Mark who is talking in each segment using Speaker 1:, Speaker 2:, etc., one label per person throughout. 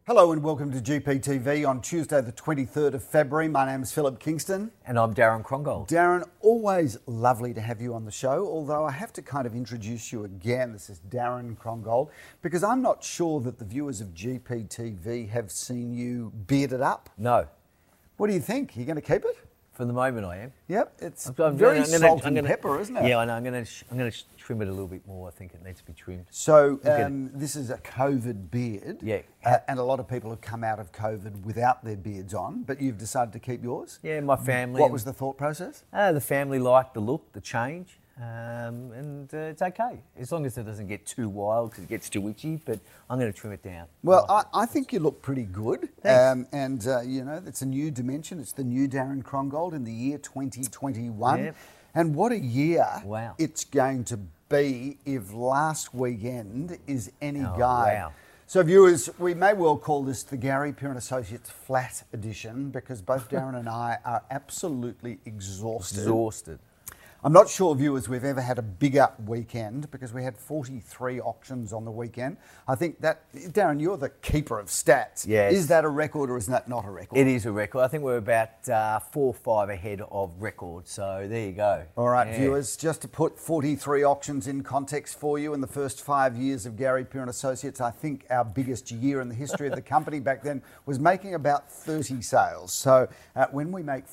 Speaker 1: Hello and welcome to GPTV on Tuesday the 23rd of February. My name is Philip Kingston.
Speaker 2: And I'm Darren Krongold.
Speaker 1: Darren, always lovely to have you on the show, although I have to kind of introduce you again. This is Darren Krongold, because I'm not sure that the viewers of GPTV have seen you bearded up.
Speaker 2: No.
Speaker 1: What do you think? Are you going to keep it?
Speaker 2: For the moment I am.
Speaker 1: Yep, it's very salt and pepper, isn't it?
Speaker 2: Yeah, I know. I'm going to trim it a little bit more. I think it needs to be trimmed.
Speaker 1: So this is a COVID beard.
Speaker 2: Yeah.
Speaker 1: And a lot of people have come out of COVID without their beards on, but you've decided to keep yours?
Speaker 2: Yeah, my family.
Speaker 1: What was the thought process?
Speaker 2: The family liked the look, the change, and it's okay. As long as it doesn't get too wild because it gets too itchy, but I'm going to trim it down.
Speaker 1: Well, I think you look pretty good.
Speaker 2: Thanks.
Speaker 1: You know, it's a new dimension. It's the new Darren Krongold in the year 2021.
Speaker 2: Yep.
Speaker 1: And what a year
Speaker 2: Wow.
Speaker 1: it's going to be if last weekend is any guide.
Speaker 2: Wow.
Speaker 1: So viewers, we may well call this the Gary Peer & Associates Flat Edition because both Darren and I are absolutely exhausted. I'm not sure, viewers, we've ever had a bigger weekend because we had 43 auctions on the weekend. I think that, Darren, you're the keeper of stats.
Speaker 2: Yes.
Speaker 1: Is that a record or is that not a record?
Speaker 2: It is a record. I think we're about 4 or 5 ahead of record. So there you go.
Speaker 1: All right,
Speaker 2: Yeah.
Speaker 1: viewers, just to put 43 auctions in context for you, in the first 5 years of Gary Peer & Associates, I think our biggest year in the history of the company back then was making about 30 sales. So when we have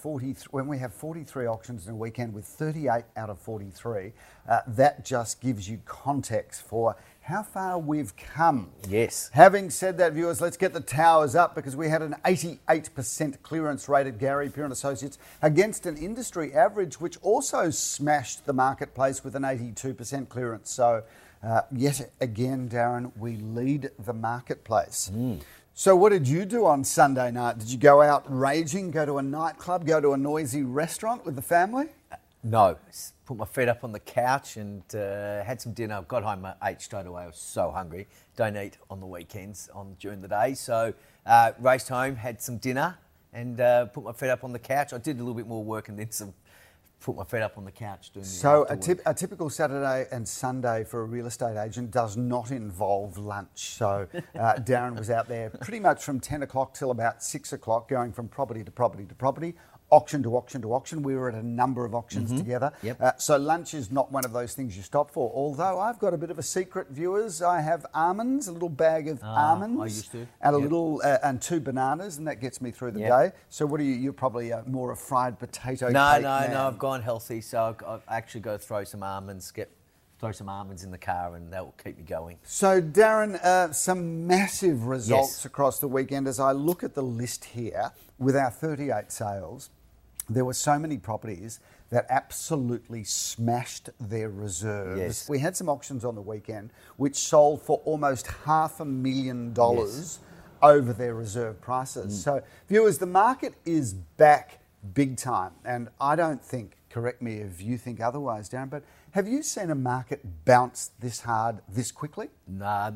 Speaker 1: 43 auctions in a weekend with 38 out of 43, that just gives you context for how far we've come.
Speaker 2: Yes.
Speaker 1: Having said that, viewers, let's get the towers up because we had an 88% clearance rate at Gary Peer & Associates against an industry average which also smashed the marketplace with an 82% clearance. So yet again, Darren, we lead the marketplace. So what did you do on Sunday night? Did you go out raging, go to a nightclub, go to a noisy restaurant with the family?
Speaker 2: No, put my feet up on the couch and had some dinner. Got home at 8 straight away. I was so hungry. Don't eat on the weekends during the day. So raced home, had some dinner and put my feet up on the couch. I did a little bit more work and then put my feet up on the couch doing
Speaker 1: So a typical Saturday and Sunday for a real estate agent does not involve lunch. So Darren was out there pretty much from 10 o'clock till about 6 o'clock, going from property to property to property, auction to auction to auction. We were at a number of auctions together.
Speaker 2: Yep.
Speaker 1: So lunch is not one of those things you stop for. Although I've got a bit of a secret, viewers. I have almonds, a little bag of almonds.
Speaker 2: I used to.
Speaker 1: And a little, and 2 bananas, and that gets me through the day. So what are you? You're probably more a fried potato cake man.
Speaker 2: No, I've gone healthy. So I actually go throw some almonds, throw some almonds in the car and that will keep me going.
Speaker 1: So Darren, some massive results across the weekend. As I look at the list here with our 38 sales, there were so many properties that absolutely smashed their reserves.
Speaker 2: Yes.
Speaker 1: We had some auctions on the weekend which sold for almost $500,000 over their reserve prices. So viewers, the market is back big time. And I don't think, correct me if you think otherwise, Darren, but have you seen a market bounce this hard, this quickly?
Speaker 2: No,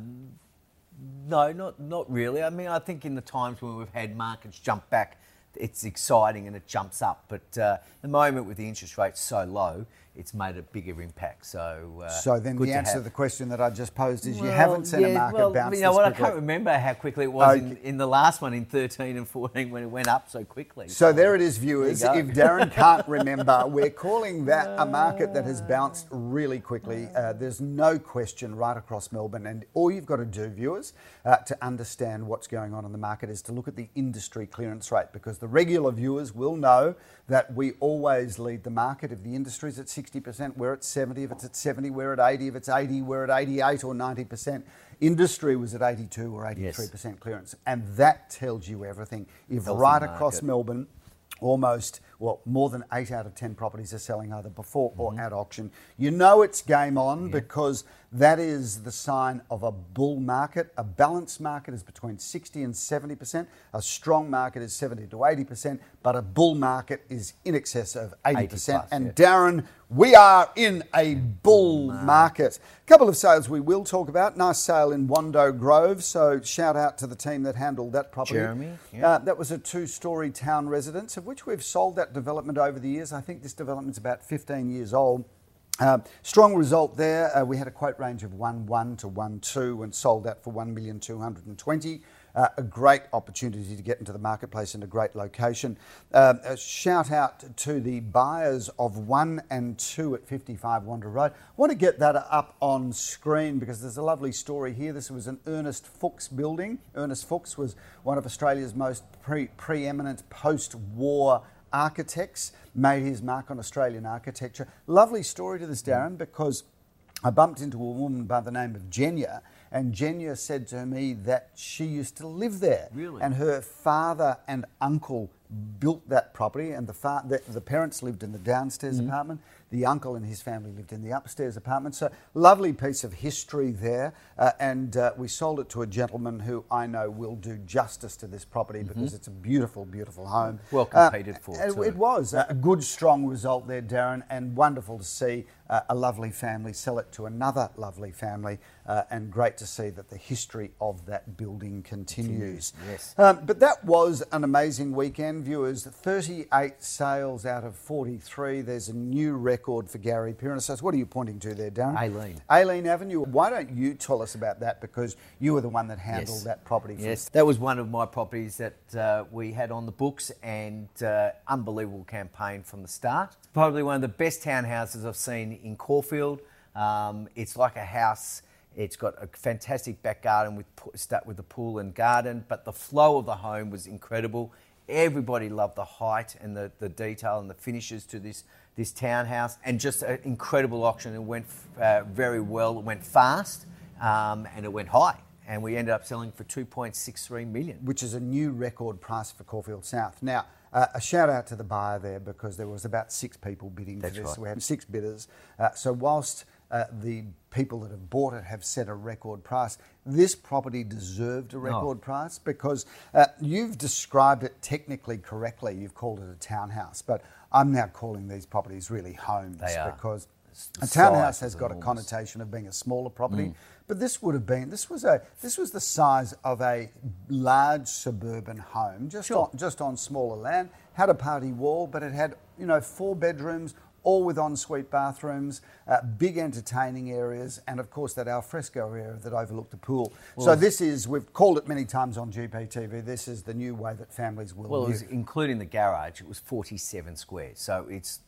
Speaker 2: not really. I mean, I think in the times when we've had markets jump back, it's exciting and it jumps up. But the moment with the interest rates so low, it's made a bigger impact. So
Speaker 1: then the answer to the question that I just posed is you haven't seen a market bounce
Speaker 2: you know
Speaker 1: this
Speaker 2: what?
Speaker 1: quickly.
Speaker 2: I can't remember how quickly it was in the last one in 13 and 14 when it went up so quickly.
Speaker 1: So there it is, viewers.
Speaker 2: There you
Speaker 1: If
Speaker 2: go.
Speaker 1: Darren can't remember, we're calling that a market that has bounced really quickly. There's no question right across Melbourne. And all you've got to do, viewers, to understand what's going on in the market is to look at the industry clearance rate, because the regular viewers will know that we always lead the market. If the industry's at 60%, we're at 70. If it's at 70, we're at 80. If it's 80, we're at 88 or 90%. Industry was at 82 or 83% clearance. And that tells you everything. If
Speaker 2: Healthy
Speaker 1: right
Speaker 2: market.
Speaker 1: across Melbourne, more than 8 out of 10 properties are selling either before or at auction, you know it's game on, because that is the sign of a bull market. A balanced market is between 60 and 70%. A strong market is 70 to 80%, but a bull market is in excess of 80%.
Speaker 2: plus,
Speaker 1: and Darren, we are in a bull market. A couple of sales we will talk about. Nice sale in Wando Grove, so shout out to the team that handled that property.
Speaker 2: Jeremy,
Speaker 1: That was a 2-storey town residence, of which we've sold that development over the years. I think this development's about 15 years old. Strong result there. We had a quote range of 1.1 to 1.2 and sold that for 1,220,000. a great opportunity to get into the marketplace in a great location. A shout out to the buyers of 1 and 2 at 55 Wanderer Road. I want to get that up on screen because there's a lovely story here. This was an Ernest Fuchs building. Ernest Fuchs was one of Australia's most preeminent post-war architects, made his mark on Australian architecture. Lovely story to this, Darren, because I bumped into a woman by the name of Jenya, and Jenya said to me that she used to live there.
Speaker 2: Really?
Speaker 1: And her father and uncle built that property, and the parents lived in the downstairs apartment. The uncle and his family lived in the upstairs apartment. So lovely piece of history there. And we sold it to a gentleman who I know will do justice to this property because it's a beautiful, beautiful home.
Speaker 2: Well competed for, too.
Speaker 1: It was a good, strong result there, Darren, and wonderful to see a lovely family sell it to another lovely family, and great to see that the history of that building continues.
Speaker 2: Yes.
Speaker 1: But that was an amazing weekend, viewers. 38 sales out of 43. There's a new record for Gary Pyranos. What are you pointing to there, Darren? Aileen Avenue. Why don't you tell us about that, because you were the one that handled that property.
Speaker 2: Yes, that was one of my properties that we had on the books, and unbelievable campaign from the start. Probably one of the best townhouses I've seen in Caulfield. It's like a house. It's got a fantastic back garden with the pool and garden, but the flow of the home was incredible. Everybody loved the height and the detail and the finishes to this townhouse, and just an incredible auction. It went very well. It went fast, and it went high. And we ended up selling for $2.63 million.
Speaker 1: Which is a new record price for Caulfield South. Now, a shout out to the buyer there, because there was about 6 people bidding for this.
Speaker 2: Right.
Speaker 1: We had 6 bidders. So whilst the people that have bought it have set a record price, this property deserved a record price, because you've described it technically correctly. You've called it a townhouse, but I'm now calling these properties really homes.
Speaker 2: They are.
Speaker 1: Because a townhouse has got a connotation of being a smaller property, but this was the size of a large suburban home, just on smaller land. Had a party wall, but it had 4 bedrooms, all with ensuite bathrooms, big entertaining areas, and of course that alfresco area that overlooked the pool. Well, so we've called it many times on GPTV, this is the new way that families will live.
Speaker 2: Well, it was, including the garage, it was 47 squares, so it's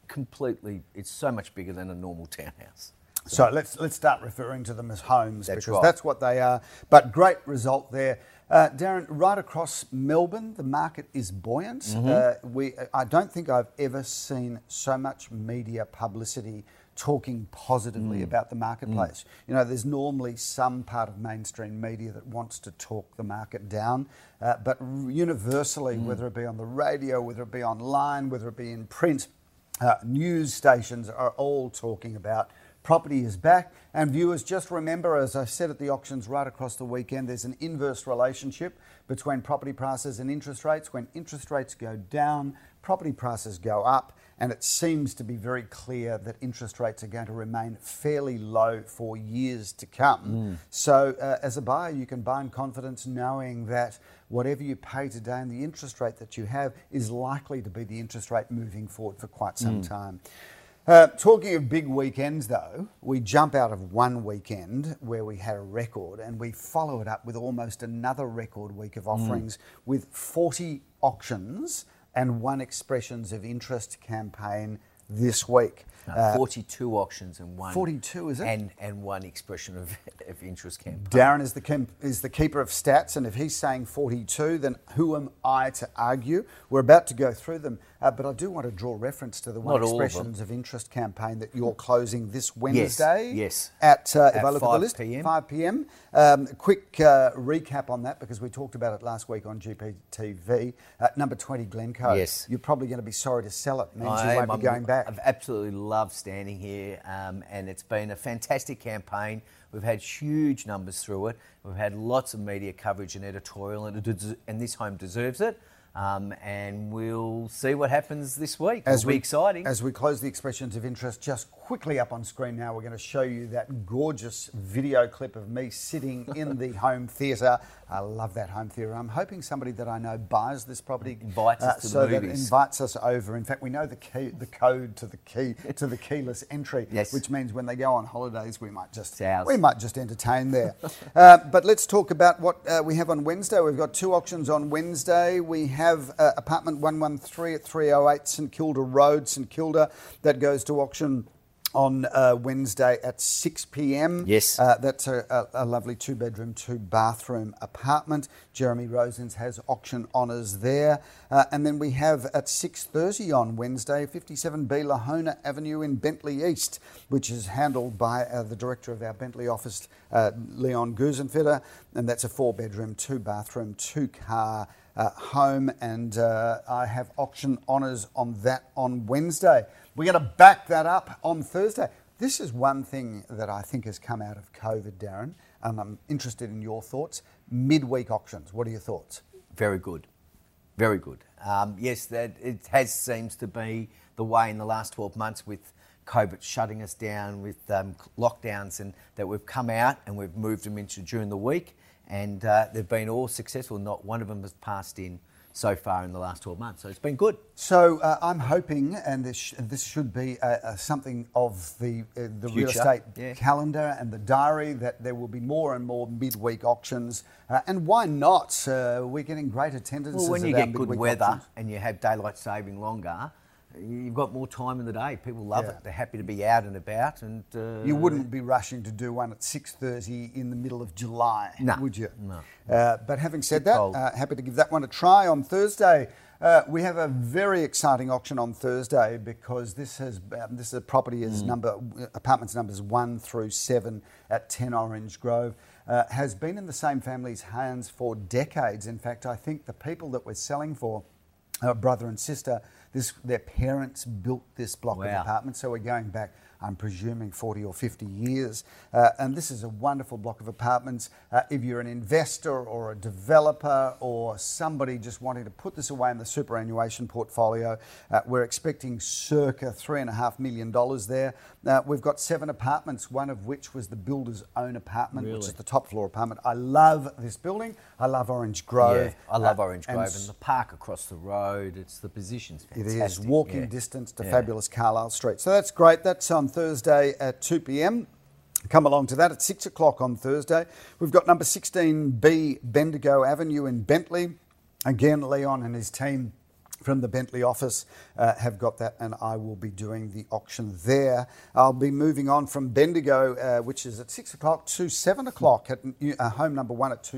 Speaker 2: so much bigger than a normal townhouse.
Speaker 1: So let's start referring to them as homes,
Speaker 2: That's
Speaker 1: because
Speaker 2: right.
Speaker 1: that's what they are. But great result there. Darren, right across Melbourne, the market is buoyant. I don't think I've ever seen so much media publicity talking positively about the marketplace. There's normally some part of mainstream media that wants to talk the market down, but universally, whether it be on the radio, whether it be online, whether it be in print, news stations are all talking about property is back. And viewers, just remember, as I said at the auctions right across the weekend, there's an inverse relationship between property prices and interest rates. When interest rates go down, property prices go up, and it seems to be very clear that interest rates are going to remain fairly low for years to come. So as a buyer, you can buy in confidence knowing that whatever you pay today and the interest rate that you have is likely to be the interest rate moving forward for quite some time. Talking of big weekends, though, we jump out of one weekend where we had a record and we follow it up with almost another record week of offerings with 40 auctions and 1 expressions of interest campaign this week.
Speaker 2: 42 auctions and 1.
Speaker 1: 42, is it?
Speaker 2: And 1 expression of interest campaign.
Speaker 1: Darren is the keeper of stats, and if he's saying 42, then who am I to argue? We're about to go through them, but I do want to draw reference to the 1 expressions of interest campaign that you're closing this Wednesday.
Speaker 2: Yes.
Speaker 1: At if I look
Speaker 2: 5
Speaker 1: at the list,
Speaker 2: p.m.
Speaker 1: 5 p.m. Quick recap on that, because we talked about it last week on GPTV. Number 20, Glencoe.
Speaker 2: Yes.
Speaker 1: You're probably going to be sorry to sell it. It means you won't be going back.
Speaker 2: I've absolutely loved standing here, and it's been a fantastic campaign. We've had huge numbers through it. We've had lots of media coverage and editorial, and this home deserves it. and we'll see what happens this week. It'll be exciting.
Speaker 1: As we close the expressions of interest, just quickly up on screen now, we're going to show you that gorgeous video clip of me sitting in the home theatre. I love that home theatre. I'm hoping somebody that I know buys this property,
Speaker 2: invites us to
Speaker 1: so
Speaker 2: the movies.
Speaker 1: that invites us over. In fact, we know the code to the keyless entry,
Speaker 2: yes.
Speaker 1: which means when they go on holidays, we might just entertain there. But let's talk about what we have on Wednesday. We've got 2 auctions on Wednesday. We have apartment 113 at 308 St Kilda Road, St Kilda, that goes to auction on Wednesday at 6 p.m.
Speaker 2: Yes.
Speaker 1: That's a lovely 2-bedroom, 2-bathroom apartment. Jeremy Rosens has auction honours there. And then we have at 6:30 on Wednesday, 57B Lahona Avenue in Bentley East, which is handled by the director of our Bentley office, Leon Gusenfeder. And that's a 4-bedroom, 2-bathroom, 2-car home. And I have auction honours on that on Wednesday. We're going to back that up on Thursday. This is one thing that I think has come out of COVID, Darren, and I'm interested in your thoughts. Midweek auctions, what are your thoughts?
Speaker 2: Very good. Very good. Yes, that it seems to be the way in the last 12 months with COVID shutting us down, with lockdowns, and that we've come out and we've moved them into during the week, and they've been all successful. Not one of them has passed in so far in the last 12 months. So it's been good.
Speaker 1: So I'm hoping, and this should be something of the real estate calendar and the diary, that there will be more and more midweek auctions. And why not? We're getting great attendance.
Speaker 2: Well, when you get good weather and you have daylight saving longer, you've got more time in the day. People love it. They're happy to be out and about. And
Speaker 1: you wouldn't be rushing to do one at 6:30 in the middle of July, would you?
Speaker 2: No.
Speaker 1: But having said that, happy to give that one a try on Thursday. We have a very exciting auction on Thursday because this is a property apartments numbers 1 through 7 at 10 Orange Grove. Has been in the same family's hands for decades. In fact, I think the people that we're selling for, brother and sister, their parents built this block of apartments, so we're going back, I'm presuming, 40 or 50 years. And this is a wonderful block of apartments. If you're an investor or a developer or somebody just wanting to put this away in the superannuation portfolio, we're expecting circa $3.5 million there. We've got 7 apartments, one of which was the builder's own apartment, which is the top floor apartment. I love this building. I love Orange Grove.
Speaker 2: Yeah, I love Orange Grove and the park across the road. It's the position's fantastic.
Speaker 1: It is walking distance to fabulous Carlisle Street. So that's great. That's on Thursday at 2 p.m. Come along to that at 6 o'clock on Thursday. We've got number 16B Bendigo Avenue in Bentley. Again, Leon and his team from the Bentley office have got that, and I will be doing the auction there. I'll be moving on from Bendigo, which is at 6 o'clock, to 7 o'clock at home number 1 at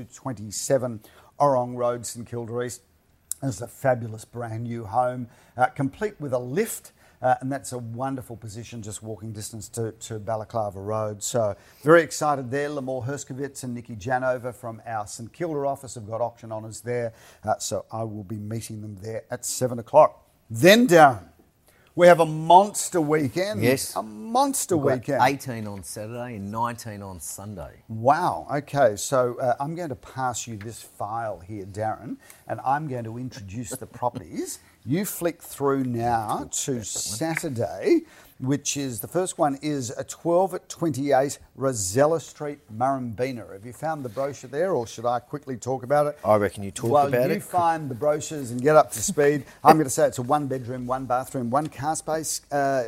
Speaker 1: 227 Orrong Road, St Kilda East. It's a fabulous brand new home, complete with a lift. And that's a wonderful position, just walking distance to Balaclava Road. So very excited there. Lamore Herskovitz and Nikki Janover from our St Kilda office have got auction honours there. So I will be meeting them there at 7 o'clock. Then, Darren, we have a monster weekend.
Speaker 2: Yes.
Speaker 1: A monster weekend.
Speaker 2: 18 on Saturday and 19 on Sunday.
Speaker 1: Wow. Okay. So I'm going to pass you this file here, Darren, and I'm going to introduce the properties. You flick through now to Saturday, which is, the first one is a 12 at 28 Rosella Street, Murrumbeena. Have you found the brochure there, or should I quickly talk about it?
Speaker 2: I reckon you talk about it.
Speaker 1: Well, you find the brochures and get up to speed. I'm going to say it's a 1-bedroom, 1-bathroom, 1-car space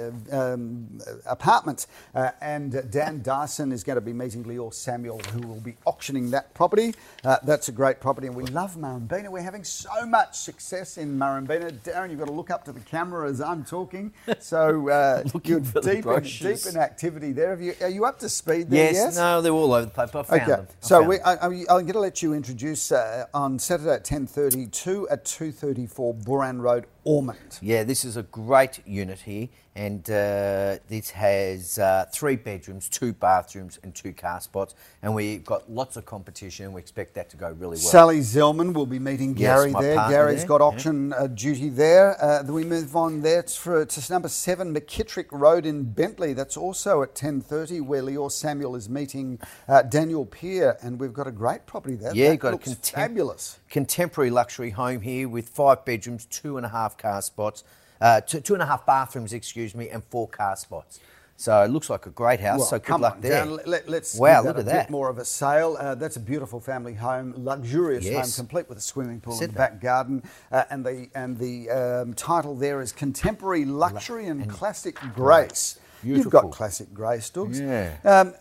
Speaker 1: apartment. And Dan Dyson is going to be meeting Leor Samuel, who will be auctioning that property. That's a great property, and we love Murrumbeena. We're having so much success in Murrumbeena. Darren, you've got to look up to the camera as I'm talking. So you're deep in activity there. Are you up to speed there?
Speaker 2: Yes, no, they're all over the place, but I found them.
Speaker 1: So I'm going to let you introduce on Saturday at 10:32 at 234 Buran Road, Ormond.
Speaker 2: Yeah, this is a great unit here, and this has 3 bedrooms, 2 bathrooms and 2 car spots, and we've got lots of competition, and we expect that to go really well.
Speaker 1: Sally Zellman will be meeting Gary there. Gary's got auction duty there. Then we move on there to number 7 McKittrick Road in Bentley. That's also at 10:30, where Leor Samuel is meeting Daniel Peer, and we've got a great property there.
Speaker 2: Yeah,
Speaker 1: that
Speaker 2: got
Speaker 1: looks
Speaker 2: a
Speaker 1: fabulous.
Speaker 2: contemporary luxury home here with 5 bedrooms, 2.5 car spots, 2.5 bathrooms, and 4 car spots. So it looks like a great house.
Speaker 1: Well,
Speaker 2: so good luck there.
Speaker 1: Let's
Speaker 2: wow,
Speaker 1: give
Speaker 2: look
Speaker 1: that
Speaker 2: at
Speaker 1: a
Speaker 2: that.
Speaker 1: bit more of a sale. That's a beautiful family home, luxurious home, complete with a swimming pool in the back garden, and the title there is Contemporary Luxury and Classic Grace.
Speaker 2: Beautiful.
Speaker 1: You've got classic grey, Stuggs.
Speaker 2: Yeah.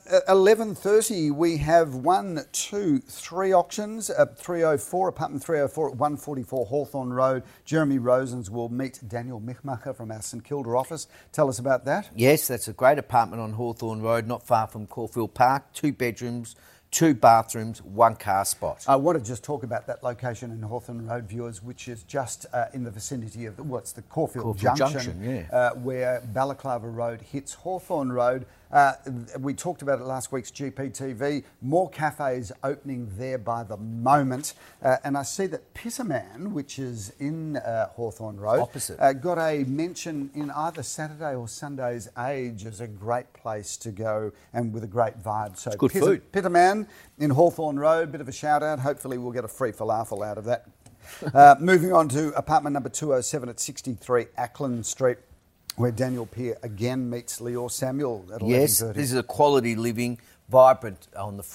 Speaker 1: 11:30, we have 1, 2, 3 auctions. 304, apartment 304 at 144 Hawthorne Road. Jeremy Rosens will meet Daniel Michmacher from our St Kilda office. Tell us about that.
Speaker 2: Yes, that's a great apartment on Hawthorne Road, not far from Caulfield Park. 2 bedrooms, 2 bathrooms, 1 car spot.
Speaker 1: I want to just talk about that location in Hawthorne Road, viewers, which is just in the vicinity of the Caulfield Junction, where Balaclava Road hits Hawthorne Road. We talked about it last week's GPTV. More cafes opening there by the moment. And I see that Pisserman, which is in Hawthorne Road,
Speaker 2: opposite,
Speaker 1: got a mention in either Saturday or Sunday's Age as a great place to go and with a great vibe. So
Speaker 2: it's good food.
Speaker 1: Pisserman in Hawthorne Road, bit of a shout out. Hopefully we'll get a free falafel out of that. Moving on to apartment number 207 at 63 Ackland Street, where Daniel Peer again meets Leor Samuel at 11:30.
Speaker 2: Yes, this is a quality living, vibrant on the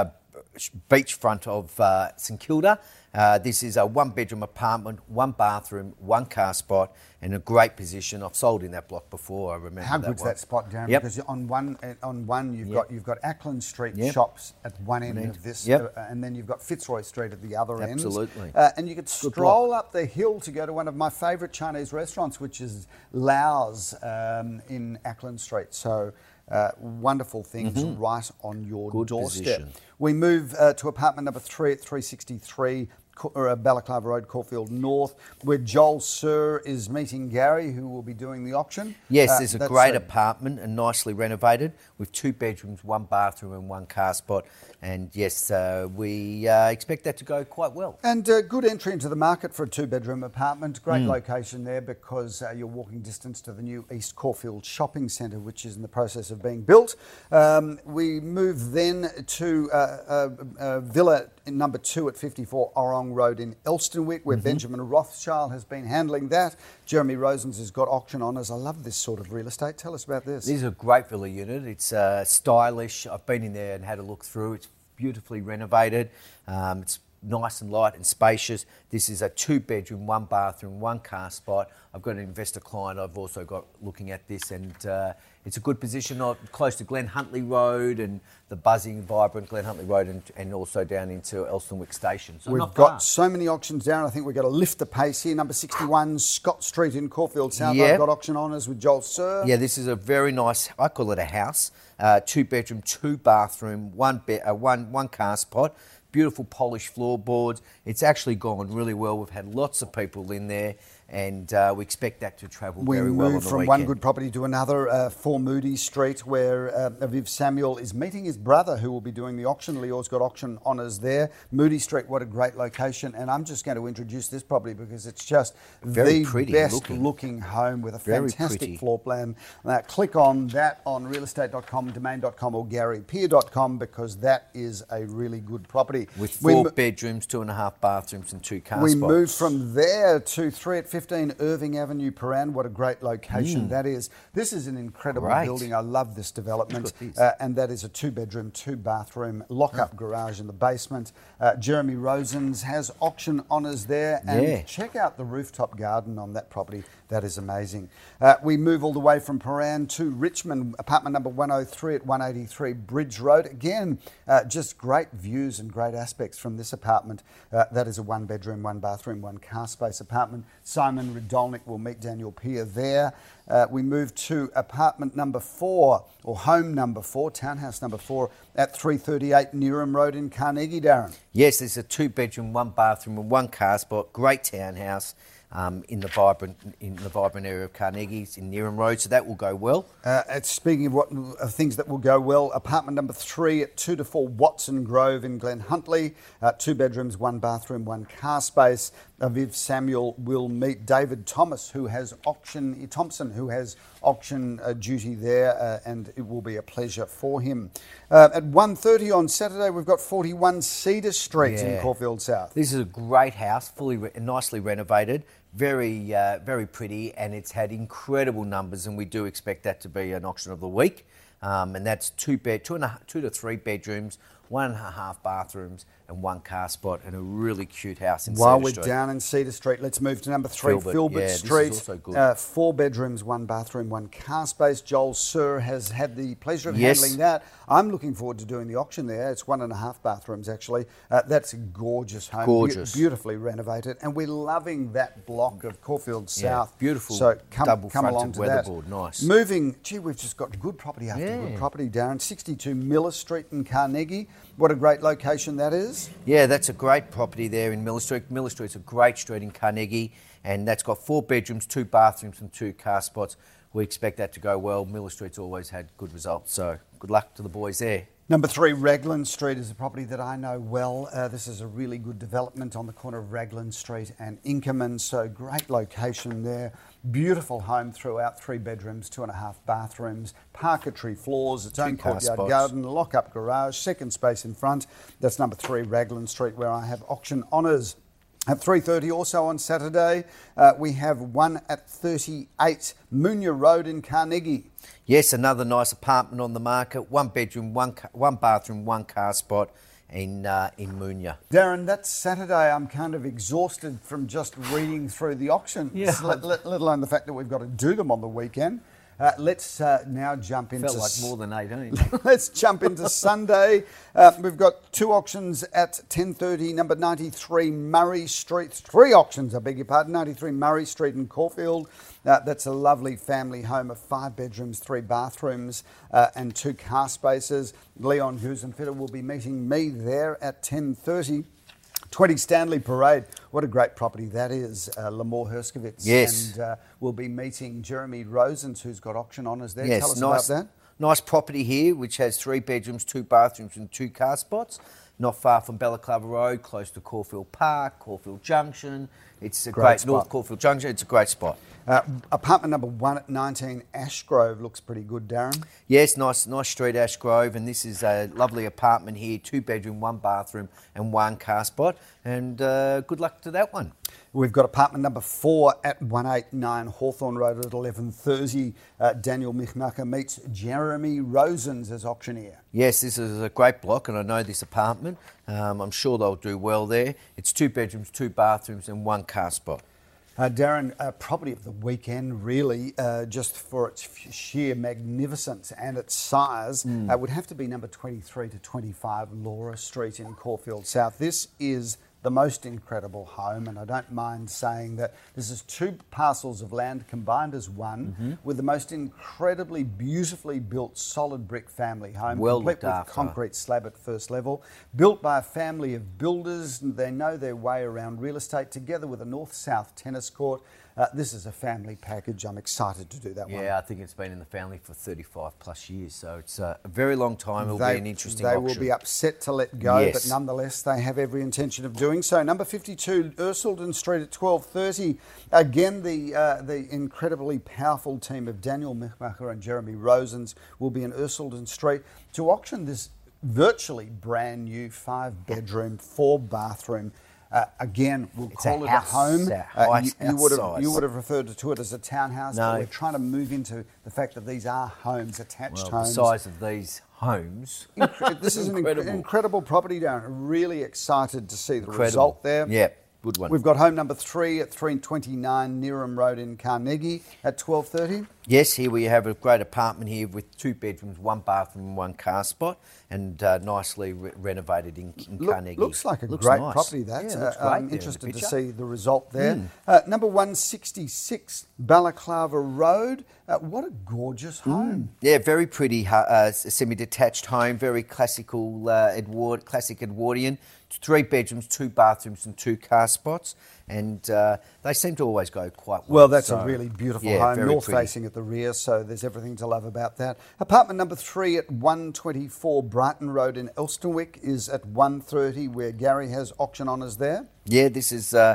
Speaker 2: beachfront of St Kilda. This is a 1-bedroom apartment, 1 bathroom, 1 car spot, and a great position. I've sold in that block before. I remember.
Speaker 1: How good's that spot, Darren?
Speaker 2: Yep.
Speaker 1: Because on one you've got Ackland Street shops at one end of this, and then you've got Fitzroy Street at the other end.
Speaker 2: Absolutely.
Speaker 1: And you could stroll up the hill to go to one of my favourite Chinese restaurants, which is Lao's in Ackland Street. So. Wonderful things right on your doorstep.
Speaker 2: Position.
Speaker 1: We move to apartment number 3 at 363 Balaclava Road, Caulfield North, where Joel Sir is meeting Gary, who will be doing the auction.
Speaker 2: Yes, there's a great apartment and nicely renovated with 2 bedrooms, 1 bathroom and 1 car spot. And yes, we expect that to go quite well.
Speaker 1: And good entry into the market for a 2-bedroom apartment. Great location there because you're walking distance to the new East Caulfield Shopping Centre, which is in the process of being built. We move then to Villa number 2 at 54 Orong Road in Elstonwick, where Benjamin Rothschild has been handling that. Jeremy Rosens has got auction honours. I love this sort of real estate. Tell us about this.
Speaker 2: This is a great villa unit. It's stylish. I've been in there and had a look through. It's beautifully renovated. It's nice and light and spacious. This is a 2-bedroom, 1 bathroom, 1 car spot. I've got an investor client I've also got looking at this, and it's a good position, close to Glen Huntly Road and the buzzing, vibrant Glen Huntly Road, and also down into Elstonwick Station. So
Speaker 1: we've got so many auctions down. I think we've got to lift the pace here. Number 61 Scott Street in Caulfield South. I've got auction honours with Joel Sir.
Speaker 2: Yeah, this is a very nice, I call it a house, 2-bedroom, 2 bathroom, 1 car spot. Beautiful polished floorboards. It's actually gone really well. We've had lots of people in there, and we expect that to travel very well on the weekend. We move
Speaker 1: from one good property to another, 4 Moody Street, where Aviv Samuel is meeting his brother, who will be doing the auction. Leor's got auction honours there. Moody Street, what a great location. And I'm just going to introduce this property because it's just the best looking home with a fantastic floor plan. Click on that on realestate.com, domain.com or garypeer.com because that is a really good property.
Speaker 2: With 4 bedrooms, 2.5 bathrooms and 2 car spots.
Speaker 1: We move from there to 3 at 15 Irving Avenue, Paran. What a great location that is. This is an incredible building. I love this development. And that is a 2-bedroom, 2-bathroom lock-up garage in the basement. Jeremy Rosens has auction honours there. And check out the rooftop garden on that property. That is amazing. We move all the way from Paran to Richmond, apartment number 103 at 183 Bridge Road. Again, just great views and great aspects from this apartment. That is a 1-bedroom, 1 bathroom, 1 car space apartment. Simon Radolnik will meet Daniel Peer there. We move to apartment number 4, or home number 4, townhouse number 4 at 338 Neerim Road in Carnegie, Darren.
Speaker 2: Yes, there's a 2-bedroom, 1 bathroom and 1 car spot. Great townhouse. In the vibrant area of Carnegie, it's in Neerim Road, so that will go well.
Speaker 1: Speaking of things that will go well, apartment number 3 at 2-4 Watson Grove in Glen Huntly, 2 bedrooms, 1 bathroom, 1 car space. Aviv Samuel will meet David Thompson, who has auction duty there, and it will be a pleasure for him. At 1:30 on Saturday, we've got 41 Cedar Street in Caulfield South.
Speaker 2: This is a great house, nicely renovated, very pretty, and it's had incredible numbers, and we do expect that to be an auction of the week. And that's two to three bedrooms, 1.5 bathrooms, and 1 car spot, and a really cute house in
Speaker 1: While
Speaker 2: Cedar Street.
Speaker 1: we're down in Cedar Street, let's move to number 3, Filbert Street.
Speaker 2: This is also good.
Speaker 1: 4 bedrooms, 1 bathroom, 1 car space. Joel Sir has had the pleasure of handling that. I'm looking forward to doing the auction there. It's 1.5 bathrooms, actually. That's a gorgeous home.
Speaker 2: Gorgeous.
Speaker 1: Beautifully renovated. And we're loving that block of Caulfield South.
Speaker 2: Beautiful.
Speaker 1: So come
Speaker 2: double-fronted
Speaker 1: along to
Speaker 2: weatherboard.
Speaker 1: that.
Speaker 2: Nice.
Speaker 1: Moving, we've just got good property after good property, Darren. 62 Miller Street in Carnegie. What a great location that is.
Speaker 2: Yeah, that's a great property there in Miller Street. Miller Street's a great street in Carnegie, and that's got 4 bedrooms, 2 bathrooms and 2 car spots. We expect that to go well. Miller Street's always had good results, so good luck to the boys there.
Speaker 1: Number 3, Raglan Street is a property that I know well. This is a really good development on the corner of Raglan Street and Inkerman, so great location there. Beautiful home throughout, 3 bedrooms, 2.5 bathrooms, parquetry floors, its own courtyard garden, lock-up garage, second space in front. That's number 3, Raglan Street, where I have auction honours. At 3:30 also on Saturday, we have one at 38 Munya Road in Carnegie.
Speaker 2: Yes, another nice apartment on the market. 1 bedroom, 1 bathroom, 1 car spot in Munya.
Speaker 1: Darren, that's Saturday. I'm kind of exhausted from just reading through the auctions, let alone the fact that we've got to do them on the weekend. Let's now jump into...
Speaker 2: Felt like more than 18.
Speaker 1: Let's jump into Sunday. We've got 2 auctions at 10:30. Number 93 Murray Street. 3 auctions, I beg your pardon. 93 Murray Street in Caulfield. That's a lovely family home of 5 bedrooms, 3 bathrooms and 2 car spaces. Leon Gusenfitter will be meeting me there at 10:30. 20 Stanley Parade. What a great property that is. Lamore Herskovitz.
Speaker 2: Yes.
Speaker 1: And we'll be meeting Jeremy Rosens, who's got auction honours there.
Speaker 2: Yes,
Speaker 1: Tell us
Speaker 2: nice,
Speaker 1: about that.
Speaker 2: Nice property here, which has 3 bedrooms, 2 bathrooms and 2 car spots. Not far from Balaclava Road, close to Caulfield Park, Caulfield Junction. It's a great North Caulfield Junction. It's a great spot.
Speaker 1: Apartment number 1 at 19 Ashgrove looks pretty good, Darren.
Speaker 2: Yes, nice street, Ashgrove, and this is a lovely apartment here, 2 bedroom, 1 bathroom and 1 car spot, and good luck to that one.
Speaker 1: We've got apartment number 4 at 189 Hawthorne Road at 11:30. Daniel Michmacher meets Jeremy Rosens as auctioneer.
Speaker 2: Yes, this is a great block, and I know this apartment. I'm sure they'll do well there. It's 2 bedrooms, 2 bathrooms and 1 car spot.
Speaker 1: Darren, property of the weekend, really, just for its sheer magnificence and its size, would have to be number 23 to 25 Laura Street in Caulfield South. This is the most incredible home, and I don't mind saying that this is 2 parcels of land combined as one, with the most incredibly beautifully built solid brick family home,
Speaker 2: well
Speaker 1: complete with concrete slab at first level, built by a family of builders. They know their way around real estate, together with a north-south tennis court. This is a family package. I'm excited to do that one.
Speaker 2: Yeah, I think it's been in the family for 35 plus years, so it's a very long time. It'll be an interesting auction.
Speaker 1: They will be upset to let go,
Speaker 2: yes,
Speaker 1: but nonetheless, they have every intention of doing so. Number 52, Ercilton Street at 12:30. Again, the incredibly powerful team of Daniel Michmacher and Jeremy Rosens will be in Ercilton Street to auction this virtually brand new 5-bedroom, 4-bathroom. Again, we'll call it a home. You would have referred to it as a townhouse, but we're trying to move into the fact that these are homes, attached homes.
Speaker 2: The size of these homes.
Speaker 1: This is an incredible property, Darren. Really excited to see the result there.
Speaker 2: Yeah, good one.
Speaker 1: We've got home number 3 at 329 Neeram Road in Carnegie at 12:30.
Speaker 2: Yes, here we have a great apartment here with 2 bedrooms, 1 bathroom and 1 car spot, and nicely renovated in Carnegie.
Speaker 1: Looks like a great property, that.
Speaker 2: Yeah,
Speaker 1: I'm interested to see the result there. Number 166 Balaclava Road. What a gorgeous home.
Speaker 2: Yeah, very pretty semi-detached home, very classical, classic Edwardian. 3 bedrooms, 2 bathrooms and 2 car spots, and they seem to always go quite well.
Speaker 1: Well, that's a really beautiful home, north-facing at the rear, so there's everything to love about that. Apartment number 3 at 124 Brighton Road in Elsternwick is at 1:30, where Gary has auction honours there.
Speaker 2: Yeah, this is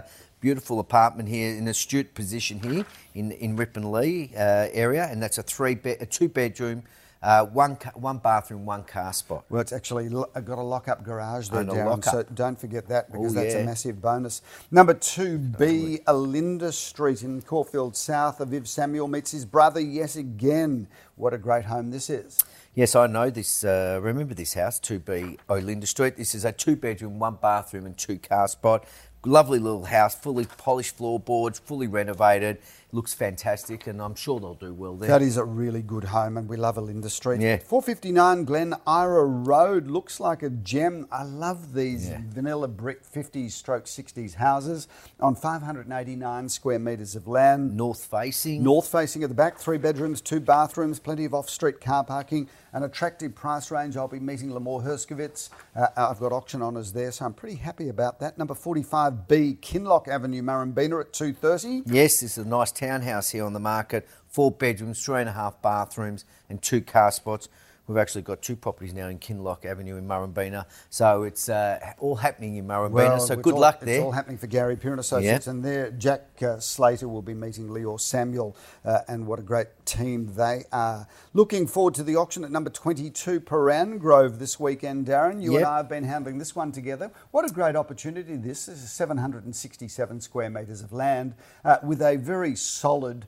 Speaker 2: beautiful apartment here in an astute position here in Ripon Lee area, and that's a two-bedroom, one bathroom, one car spot.
Speaker 1: Well, it's actually got a lock-up garage there,
Speaker 2: And a
Speaker 1: Darren,
Speaker 2: lock-up.
Speaker 1: so don't forget that because
Speaker 2: Oh,
Speaker 1: that's a
Speaker 2: yeah.
Speaker 1: massive bonus. Number 2B, Alinda Street in Caulfield South. Aviv Samuel meets his brother yet again. What a great home this is.
Speaker 2: Yes, I know this. Remember this house, 2B Olinda Street. This is a two-bedroom, one bathroom and two car spot. Lovely little house, fully polished floorboards, fully renovated. Looks fantastic, and I'm sure they'll do well there.
Speaker 1: That is a really good home, and we love Alinda Street.
Speaker 2: Yeah.
Speaker 1: 459 Glen Ira Road looks like a gem. I love these
Speaker 2: Yeah.
Speaker 1: vanilla brick 50s/60s houses on 589 square metres of land.
Speaker 2: North facing.
Speaker 1: North facing at the back, 3 bedrooms, 2 bathrooms, plenty of off-street car parking, an attractive price range. I'll be meeting Lamore Herskovitz. I've got auction honours there, so I'm pretty happy about that. Number 45B, Kinloch Avenue, Murrumbina at 230.
Speaker 2: Yes, this is a nice townhouse here on the market. 4 bedrooms, 3.5 bathrooms and 2 car spots. We've actually got 2 properties now in Kinloch Avenue in Murrumbina. So it's all happening in Murrumbina. So good luck there.
Speaker 1: It's all happening for Gary Piran Associates.
Speaker 2: Yeah.
Speaker 1: And there, Jack Slater will be meeting Leor Samuel. And what a great team they are. Looking forward to the auction at number 22, Paran Grove this weekend, Darren. You and
Speaker 2: Yep.
Speaker 1: I have been handling this one together. What a great opportunity this is. 767 square metres of land with a very solid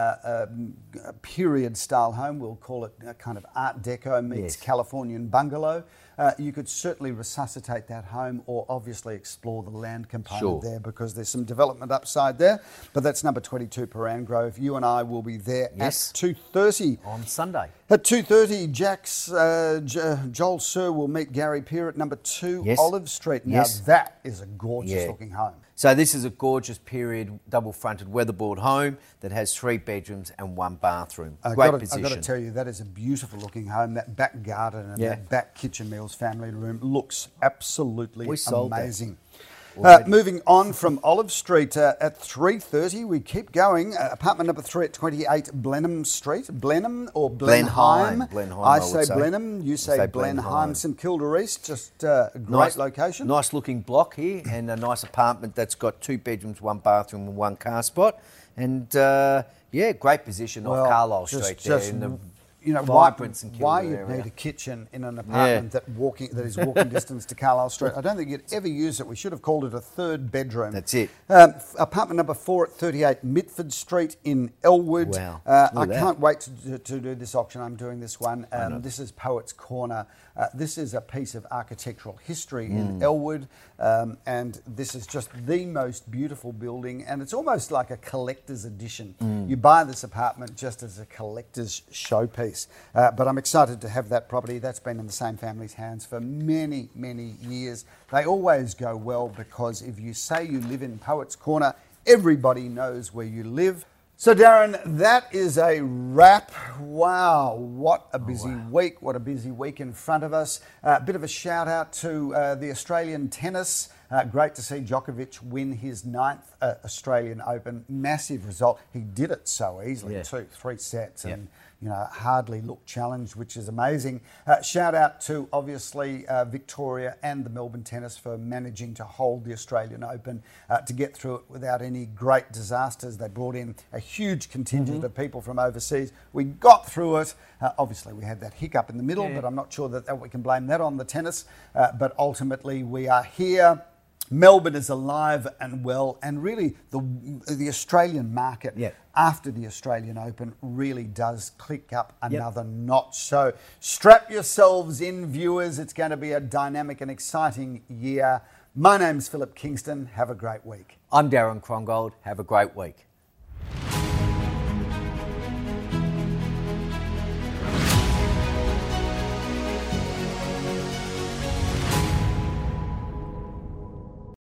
Speaker 1: period style home. We'll call it a kind of Art Deco meets
Speaker 2: Yes.
Speaker 1: Californian bungalow. You could certainly resuscitate that home or obviously explore the land component
Speaker 2: Sure.
Speaker 1: there because there's some development upside there. But that's number 22, Paran Grove. You and I will be there
Speaker 2: Yes.
Speaker 1: at 2:30.
Speaker 2: On Sunday.
Speaker 1: At 2:30, Joel Sir will meet Gary Peer at number 2
Speaker 2: Yes.
Speaker 1: Olive Street. Now
Speaker 2: Yes.
Speaker 1: that is a gorgeous
Speaker 2: Yeah.
Speaker 1: looking home.
Speaker 2: So this is a gorgeous period double-fronted weatherboard home that has 3 bedrooms and 1 bathroom. Great position.
Speaker 1: I've got to tell you, that is a beautiful looking home. That back garden and
Speaker 2: Yeah.
Speaker 1: that back kitchen meals family room looks absolutely
Speaker 2: We sold that.
Speaker 1: amazing.
Speaker 2: Already.
Speaker 1: Moving on from Olive Street at 3:30, we keep going. Apartment number 3 at 28 Blenheim Street. Blenheim or Blenheim?
Speaker 2: Blenheim,
Speaker 1: I
Speaker 2: I would
Speaker 1: say
Speaker 2: say.
Speaker 1: Blenheim, you say Blenheim.
Speaker 2: Blenheim.
Speaker 1: St Kilda East, just a great location.
Speaker 2: Nice looking block here and a nice apartment that's got 2 bedrooms, 1 bathroom and 1 car spot. And great position off Carlisle Street there in the vibrance and
Speaker 1: why
Speaker 2: Kilda
Speaker 1: you'd
Speaker 2: area.
Speaker 1: need a kitchen in an apartment that is walking distance to Carlisle Street. I don't think you'd ever use it. We should have called it a 3rd bedroom.
Speaker 2: That's it.
Speaker 1: Apartment number 4 at 38 Mitford Street in Elwood.
Speaker 2: Wow.
Speaker 1: I
Speaker 2: Look at that.
Speaker 1: can't wait to do this auction. I'm doing this one. This is Poets Corner. This is a piece of architectural history in Elwood, and this is just the most beautiful building, and it's almost like a collector's edition. You buy this apartment just as a collector's showpiece. But I'm excited to have that property. That's been in the same family's hands for many, many years. They always go well because if you say you live in Poets Corner, everybody knows where you live. So, Darren, that is a wrap. Wow, what a busy week. What a busy week in front of us. A bit of a shout out to the Australian tennis. Great to see Djokovic win his 9th Australian Open. Massive result. He did it so easily,
Speaker 2: Yeah.
Speaker 1: 3 sets.
Speaker 2: Yeah.
Speaker 1: And hardly looked challenged, which is amazing. Shout out to, obviously, Victoria and the Melbourne Tennis for managing to hold the Australian Open to get through it without any great disasters. They brought in a huge contingent of people from overseas. We got through it. Obviously, we had that hiccup in the middle, but I'm not sure that we can blame that on the tennis. But ultimately, we are here. Melbourne is alive and well, and really the Australian market after the Australian Open really does click up another notch. So strap yourselves in, viewers. It's going to be a dynamic and exciting year. My name's Philip Kingston. Have a great week.
Speaker 2: I'm Darren Crongold. Have a great week.